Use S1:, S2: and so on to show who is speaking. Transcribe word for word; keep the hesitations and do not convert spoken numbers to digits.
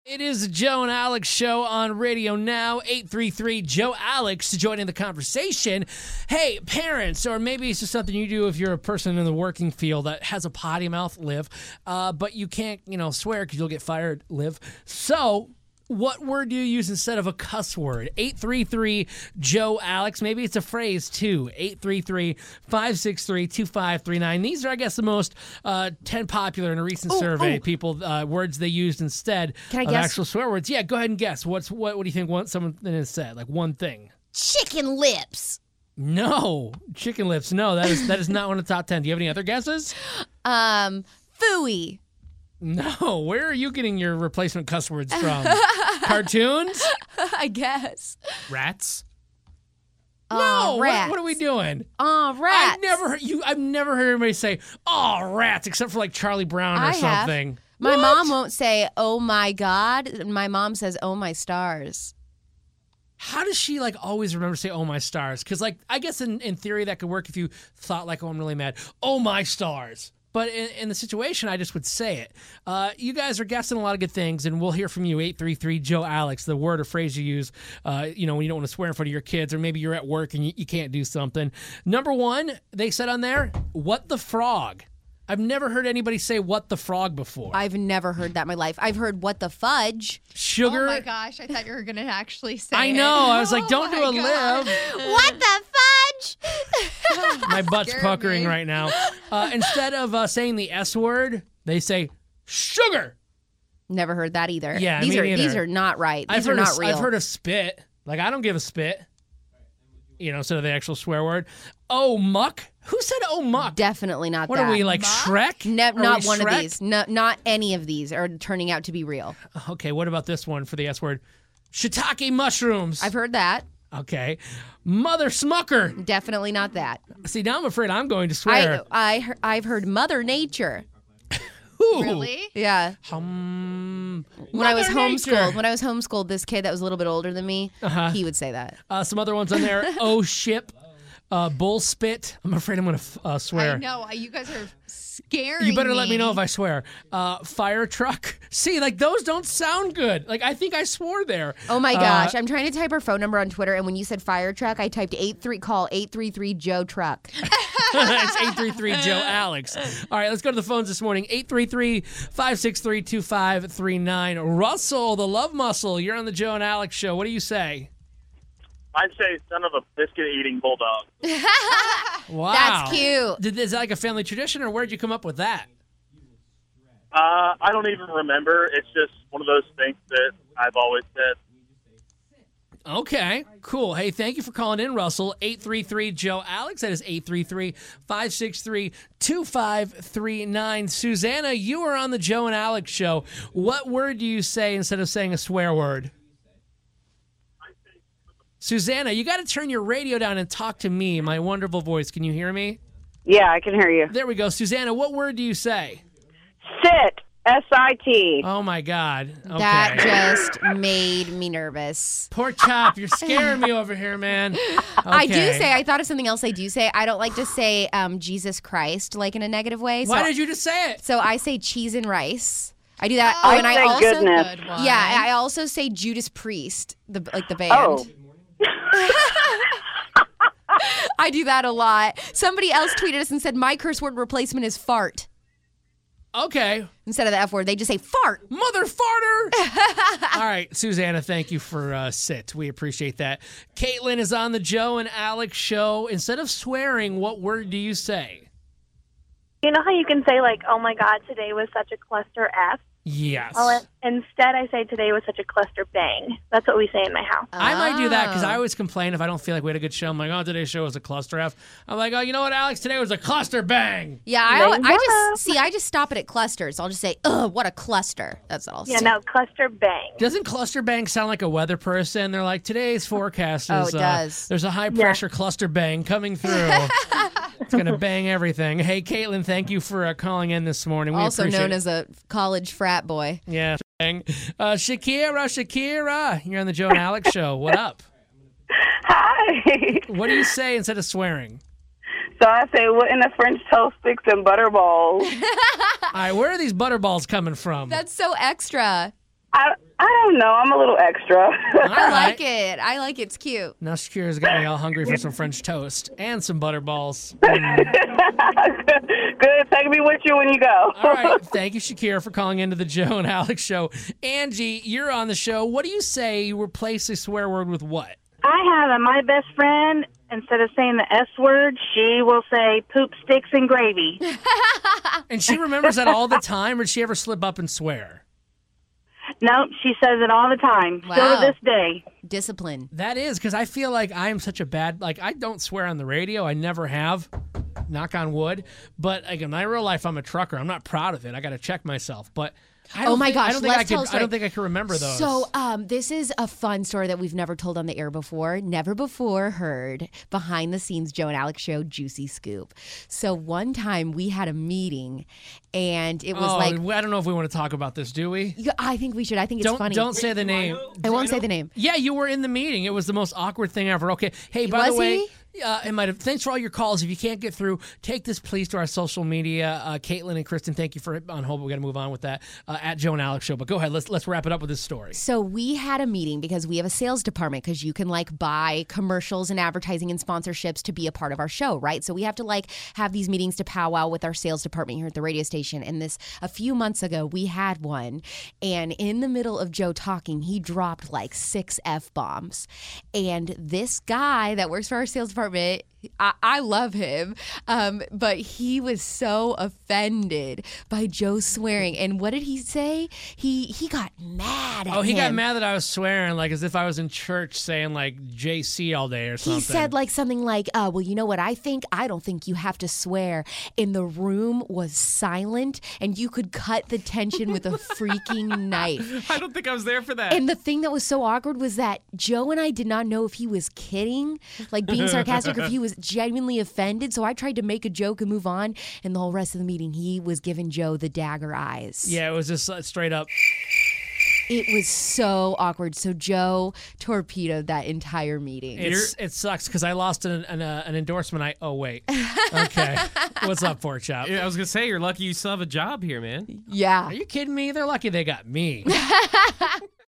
S1: It is the Joe and Alex show on Radio Now. eight three three Joe Alex to join in the conversation. Hey, parents, or maybe it's just something you do if you're a person in the working field that has a potty mouth, live, uh, but you can't, you know, swear because you'll get fired, live. So, what word do you use instead of a cuss word? eight three three Joe Alex. Maybe it's a phrase, too. eight three three, five six three, two five three nine. These are, I guess, the most uh, ten popular in a recent
S2: ooh,
S1: survey.
S2: Ooh.
S1: People, uh, words they used instead
S2: Can I
S1: of
S2: guess?
S1: actual swear words. Yeah, go ahead and guess. What's What, what do you think one, someone has said? Like one thing.
S2: Chicken lips.
S1: No. Chicken lips. No, that is that is not one of the top ten. Do you have any other guesses?
S2: Um, Phooey.
S1: No. Where are you getting your replacement cuss words from? Cartoons?
S2: I guess.
S1: Rats?
S2: Uh,
S1: No, what,
S2: rats.
S1: what are we doing?
S2: Oh, rats.
S1: I've never heard you. I've never heard anybody say, "Oh, rats," except for like Charlie Brown or
S2: I have.
S1: something.
S2: My
S1: What?
S2: mom won't say, "Oh my God." My mom says, "Oh my stars."
S1: How does she like always remember to say, "Oh my stars"? Because like I guess in, in theory that could work if you thought like, "Oh, I'm really mad." Oh my stars. But in, in the situation, I just would say it. Uh, you guys are guessing a lot of good things, and we'll hear from you. eight three three Joe Alex, the word or phrase you use, uh, you know, when you don't want to swear in front of your kids, or maybe you're at work and you, you can't do something. Number one, they said on there, "What the frog." I've never heard anybody say "what the frog" before.
S2: I've never heard that in my life. I've heard "what the fudge."
S1: Sugar.
S3: Oh my gosh, I thought you were going to actually say
S1: I
S3: it.
S1: know. I was like,
S3: Oh
S1: don't do
S3: my
S1: a
S3: God.
S1: live.
S2: What the fudge?
S1: My butt's
S3: Scared
S1: puckering
S3: me.
S1: right now. Uh, instead of uh, saying the S word, they say sugar.
S2: Never heard that either.
S1: Yeah,
S2: these
S1: me
S2: are
S1: neither.
S2: these are not right. These
S1: I've
S2: are
S1: heard
S2: not
S1: of,
S2: real.
S1: I've heard of spit. Like, I don't give a spit. You know, instead of the actual swear word. Oh, muck. Who said oh, muck?
S2: Definitely not
S1: What
S2: that.
S1: are we, like Shrek?
S2: Ne-
S1: Are
S2: not
S1: we
S2: one
S1: Shrek?
S2: of these. No, not any of these are turning out to be real.
S1: Okay, what about this one for the S word? Shiitake mushrooms.
S2: I've heard that.
S1: Okay. Mother smucker.
S2: Definitely not that.
S1: See, now I'm afraid I'm going to swear.
S2: I, I he- I've heard Mother Nature.
S1: Ooh.
S3: Really?
S2: Yeah.
S1: Um,
S2: When I was
S1: Mother Nature.
S2: homeschooled, when I was homeschooled, this kid that was a little bit older than me,
S1: Uh-huh.
S2: he would say that.
S1: Uh, some other ones on there. Oh, ship. Uh, bull spit. I'm afraid I'm going to uh, swear.
S3: I know. You guys are scaring
S1: You better let me know if I swear. Uh, fire truck. See, like those don't sound good. Like I think I swore there.
S2: Oh my
S1: Uh,
S2: gosh! I'm trying to type her phone number on Twitter, and when you said fire truck, I typed eight three call eight three three Joe truck.
S1: it's eight three three Joe Alex. All right, let's go to the phones this morning. eight three three, five six three, two five three nine. Russell, the love muscle. You're on the Joe and Alex show. What do you say?
S4: I'd say son of a biscuit-eating bulldog.
S1: Wow.
S2: That's cute.
S1: Did, is that like a family tradition, or where'd you come up with that?
S4: Uh, I don't even remember. It's just one of those things that I've always said.
S1: Okay, cool. Hey, thank you for calling in, Russell. eight three three Joe Alex. That is eight three three, five six three, two five three nine. Susanna, you are on the Joe and Alex show. What word do you say instead of saying a swear word? Susanna, you got to turn your radio down and talk to me, my wonderful voice. Can you hear me?
S5: Yeah, I can hear you.
S1: There we go. Susanna, what word do you say?
S5: Sit. S I T.
S1: Oh, my God. Okay.
S2: That just made me nervous.
S1: Pork chop, you're scaring me over here, man.
S2: I do
S1: Okay.
S2: say, I thought of something else I do say. I don't like to say um, Jesus Christ like in a negative way. So,
S1: Why did you just say it?
S2: so I say cheese and rice. I do that.
S3: Oh,
S2: oh, and I
S5: thank
S2: also
S5: goodness.
S3: Good one.
S2: Yeah, I also say Judas Priest, the like the band.
S5: Oh.
S2: I do that a lot. Somebody else tweeted us and said my curse word replacement is fart.
S1: Okay.
S2: Instead of the F word, they just say fart.
S1: Mother farter. All right, Susanna, thank you for uh, sit. We appreciate that. Caitlin is on the Joe and Alex show. Instead of swearing, what word do you say?
S6: You know how you can say, like, oh, my God, today was such a cluster F?
S1: Yes.
S6: Well, it, instead, I say today was such a cluster bang. That's what we say in my house.
S1: I might do that because I
S2: Oh.
S1: always complain if I don't feel like we had a good show. I'm like, oh, today's show was a cluster F. I'm like, oh, you know what, Alex? Today was a cluster bang.
S2: Yeah, I, al- I
S6: Rainbow.
S2: just see. I just stop it at clusters. I'll just say, "Ugh, what a cluster." That's all. I'll
S6: Yeah,
S2: say.
S6: no, cluster bang.
S1: Doesn't cluster bang sound like a weather person? They're like, today's forecast is
S2: Oh, it
S1: uh,
S2: does.
S1: there's a high pressure cluster bang coming through. It's gonna bang everything. Hey, Caitlin, thank you for uh, calling in this morning. We
S2: Also
S1: appreciate
S2: known
S1: it.
S2: as a college frat boy.
S1: Yeah. Bang. Uh, Shakira, Shakira, you're on the Joe and Alex show. What up?
S5: Hi.
S1: What do you say instead of swearing?
S5: So I say, what in the French toast sticks and butterballs?
S1: All right, where are these butterballs coming from?
S2: That's so extra.
S5: I I don't know. I'm a little extra.
S1: All
S2: I
S1: right.
S2: like it. I like it. It's cute.
S1: Now Shakira's got me all hungry for some French toast and some butterballs.
S5: Good. Take me with you when you go.
S1: All right. Thank you, Shakira, for calling into the Joe and Alex show. Angie, you're on the show. What do you say you replace a swear word with what?
S6: I have a my best friend. Instead of saying the S word, she will say poop sticks and gravy.
S1: And she remembers that all the time, or did she ever slip up and swear?
S6: Nope, she says it all the time. Still
S2: Wow.
S6: to this day.
S2: Discipline.
S1: That is, because I feel like I am such a bad, like, I don't swear on the radio. I never have. Knock on wood. But like, in my real life, I'm a trucker. I'm not proud of it. I got to check myself. But I don't
S2: Oh my
S1: think,
S2: gosh,
S1: I don't think
S2: let's
S1: I
S2: tell
S1: could,
S2: a
S1: I
S2: story.
S1: don't think I can remember those.
S2: So, um, this is a fun story that we've never told on the air before. Never before heard behind the scenes Joe and Alex show juicy scoop. So one time we had a meeting, and it was
S1: oh,
S2: like,
S1: I don't know if we want to talk about this, do we?
S2: yeah, I think we should. I think it's
S1: Don't
S2: funny.
S1: don't say the name.
S2: I won't say the name.
S1: Yeah, you were in the meeting. It was the most awkward thing ever. Okay. Hey, by
S2: Was
S1: the way,
S2: he?
S1: uh, it might have. Thanks for all your calls. If you can't get through, take this please to our social media. Uh, Caitlin and Kristen, thank you for on hold. We got to move on with that uh, at Joe and Alex show. But go ahead. Let's let's wrap it up with this story.
S2: So we had a meeting because we have a sales department, because you can like buy commercials and advertising and sponsorships to be a part of our show, right? So we have to like have these meetings to powwow with our sales department here at the radio station. And this a few months ago we had one, and in the middle of Joe talking, he dropped like six F bombs. And this guy that works for our sales department, I, I love him, um, but he was so offended by Joe swearing. And what did he say? He he got mad at
S1: Oh, he got
S2: him.
S1: mad that I was swearing, like as if I was in church saying like J C all day or something.
S2: He said like something like, uh, well, you know what I think? I don't think you have to swear. And the room was silent, and you could cut the tension with a freaking knife.
S7: I don't think I was there for that.
S2: And the thing that was so awkward was that Joe and I did not know if he was kidding, like being sarcastic, or if he was genuinely offended. So I tried to make a joke and move on. And the whole rest of the meeting, he was giving Joe the dagger eyes.
S1: Yeah, it was just uh, straight up.
S2: It was so awkward. So Joe torpedoed that entire meeting.
S1: It's, it sucks because I lost an an, uh, an endorsement. I oh wait. Okay, what's up, Pork Chop?
S7: Yeah, I was gonna say you're lucky you still have a job here, man.
S2: yeah.
S1: Are you kidding me? They're lucky they got me.